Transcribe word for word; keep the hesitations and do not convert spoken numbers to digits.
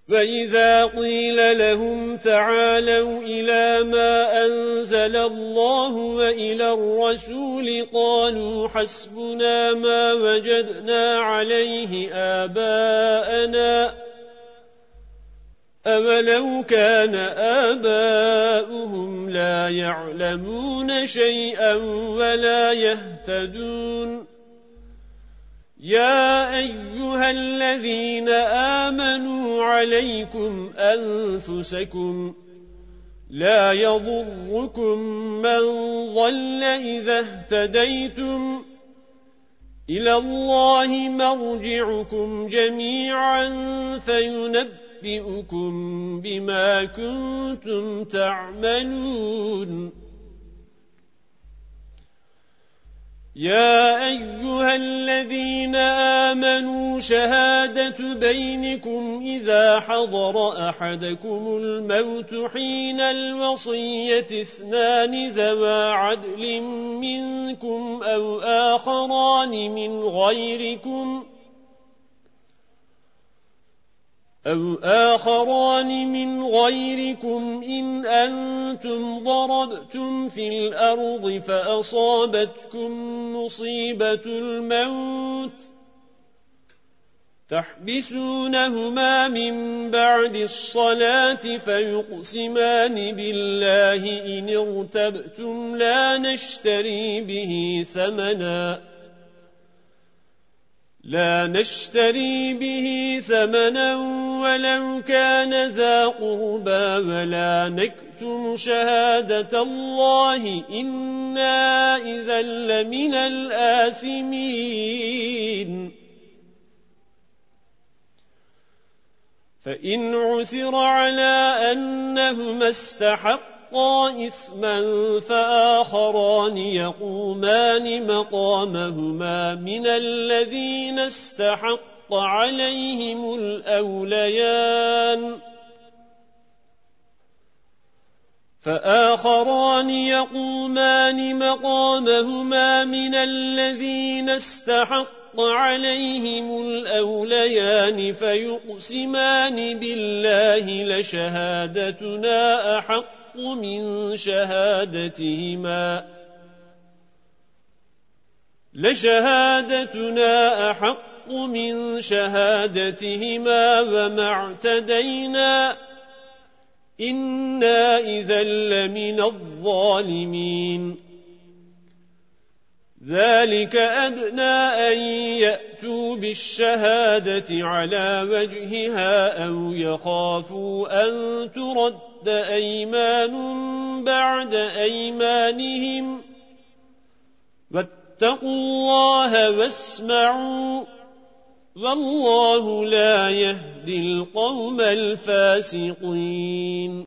وَإِذَا قِيلَ لَهُمْ تَعَالَوْا إِلَى مَا أَنزَلَ اللَّهُ وَإِلَى الرَّسُولِ قَالُوا حَسْبُنَا مَا وَجَدْنَا عَلَيْهِ آبَاءَنَا أَوَلَوْ كَانَ آبَاؤُهُمْ لَا يَعْلَمُونَ شَيْئًا وَلَا يَهْتَدُونَ يَا أَيُّهَا الَّذِينَ آمَنُوا عَلَيْكُمْ أَنفُسَكُمْ لَا يَضُرُّكُمْ مَنْ ضَلَّ إِذَا اهْتَدَيْتُمْ إِلَى اللَّهِ مَرْجِعُكُمْ جَمِيعًا فَيُنَبِّئُكُم بِمَا كُنتُمْ تَعْمَلُونَ يَا أَيُّهَا الَّذِينَ آمَنُوا شَهَادَةُ بَيْنِكُمْ إِذَا حَضَرَ أَحَدَكُمُ الْمَوْتُ حِينَ الْوَصِيَّةِ اثْنَانِ ذَوَا عَدْلٍ مِنْكُمْ أَوْ آخَرَانِ مِنْ غَيْرِكُمْ أَوْ آخَرَانِ مِنْ غَيْرِكُمْ إِنْ أَنْتُمْ ضَرَبْتُمْ فِي الْأَرْضِ فَأَصَابَتْكُمْ مُصِيبَةُ الْمَوْتِ تَحْبِسُونَهُمَا مِنْ بَعْدِ الصَّلَاةِ فَيُقْسِمَانِ بِاللَّهِ إِنِ ارْتَبْتُمْ لَا نَشْتَرِي بِهِ ثَمَنًا لا نشتري به ثمنا ولو كان ذا قربى ولا نكتم شهادة الله إنا إذا لمن الآثمين فإن عثر على أنهما استحقا إثما فآخران يقومان مقامهما من الذين استحق عليهم الأوليان فآخران يقومان مقامهما من الذين استحق عليهم الأوليان فيقسمان بالله لشهادتنا أحق من شهادتهما لشهادتنا أحق من شهادتهما وما اعتدينا إنا إذا لمن الظالمين ذلك أدنى أن يأتوا بالشهادة على وجهها أو يخافوا أن ترد أيمان بعد أيمانهم واتقوا الله واسمعوا والله لا يهدي القوم الفاسقين